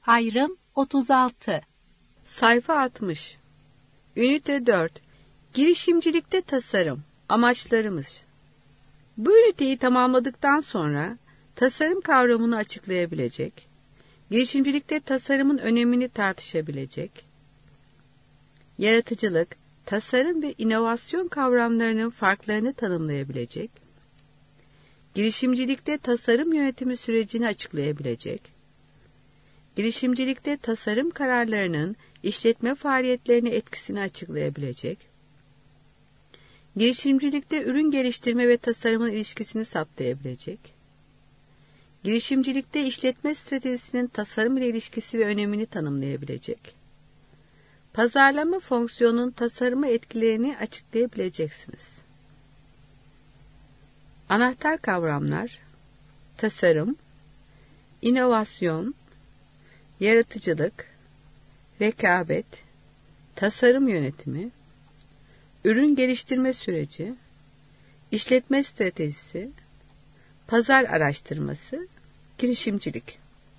Ayrım 36. Sayfa 60. Ünite 4. Girişimcilikte tasarım. Amaçlarımız. Bu üniteyi tamamladıktan sonra tasarım kavramını açıklayabilecek, girişimcilikte tasarımın önemini tartışabilecek, yaratıcılık, tasarım ve inovasyon kavramlarının farklarını tanımlayabilecek, girişimcilikte tasarım yönetimi sürecini açıklayabilecek, girişimcilikte tasarım kararlarının işletme faaliyetlerine etkisini açıklayabilecek, girişimcilikte ürün geliştirme ve tasarımın ilişkisini saptayabilecek, girişimcilikte işletme stratejisinin tasarım ile ilişkisi ve önemini tanımlayabilecek, pazarlama fonksiyonunun tasarıma etkilerini açıklayabileceksiniz. Anahtar kavramlar: tasarım, inovasyon, yaratıcılık, rekabet, tasarım yönetimi, ürün geliştirme süreci, işletme stratejisi, pazar araştırması, girişimcilik.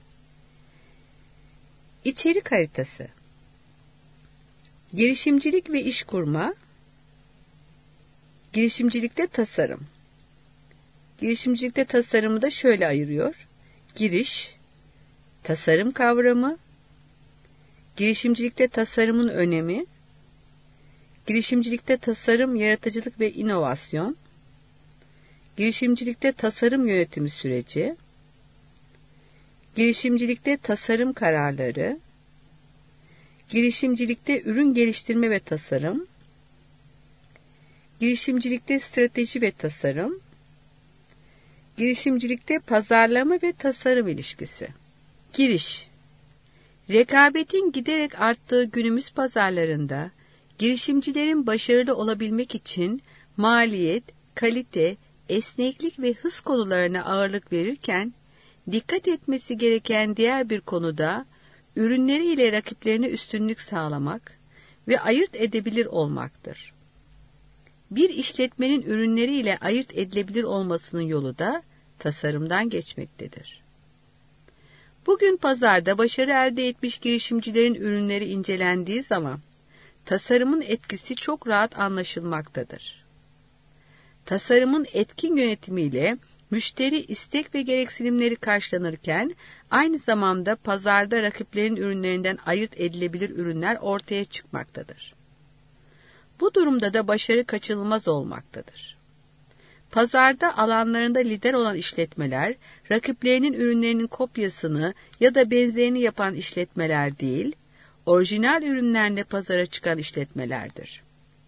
İçerik haritası. Girişimcilik ve iş kurma, girişimcilikte tasarım. Girişimcilikte tasarımı da şöyle ayırıyor: giriş, tasarım kavramı, girişimcilikte tasarımın önemi, girişimcilikte tasarım, yaratıcılık ve inovasyon, girişimcilikte tasarım yönetimi süreci, girişimcilikte tasarım kararları, girişimcilikte ürün geliştirme ve tasarım, girişimcilikte strateji ve tasarım, girişimcilikte pazarlama ve tasarım ilişkisi. Giriş. Rekabetin giderek arttığı günümüz pazarlarında girişimcilerin başarılı olabilmek için maliyet, kalite, esneklik ve hız konularına ağırlık verirken, dikkat etmesi gereken diğer bir konuda ürünleriyle rakiplerine üstünlük sağlamak ve ayırt edebilir olmaktır. Bir işletmenin ürünleriyle ayırt edilebilir olmasının yolu da tasarımdan geçmektedir. Bugün pazarda başarı elde etmiş girişimcilerin ürünleri incelendiği zaman tasarımın etkisi çok rahat anlaşılmaktadır. Tasarımın etkin yönetimiyle müşteri istek ve gereksinimleri karşılanırken aynı zamanda pazarda rakiplerin ürünlerinden ayırt edilebilir ürünler ortaya çıkmaktadır. Bu durumda da başarı kaçınılmaz olmaktadır. Pazarda alanlarında lider olan işletmeler, rakiplerinin ürünlerinin kopyasını ya da benzerini yapan işletmeler değil, orijinal ürünlerle pazara çıkan işletmelerdir.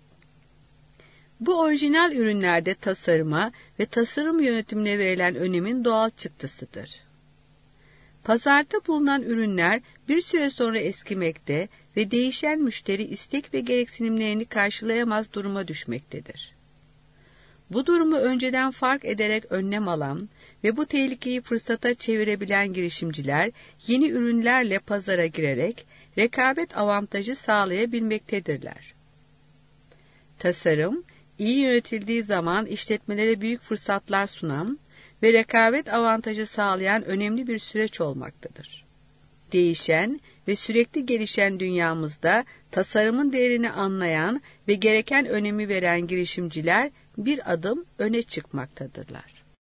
Bu orijinal ürünlerde tasarıma ve tasarım yönetimine verilen önemin doğal çıktısıdır. Pazarda bulunan ürünler bir süre sonra eskimekte ve değişen müşteri istek ve gereksinimlerini karşılayamaz duruma düşmektedir. Bu durumu önceden fark ederek önlem alan ve bu tehlikeyi fırsata çevirebilen girişimciler yeni ürünlerle pazara girerek rekabet avantajı sağlayabilmektedirler. Tasarım, iyi yönetildiği zaman işletmelere büyük fırsatlar sunan ve rekabet avantajı sağlayan önemli bir süreç olmaktadır. Değişen ve sürekli gelişen dünyamızda tasarımın değerini anlayan ve gereken önemi veren girişimciler bir adım öne çıkmaktadırlar.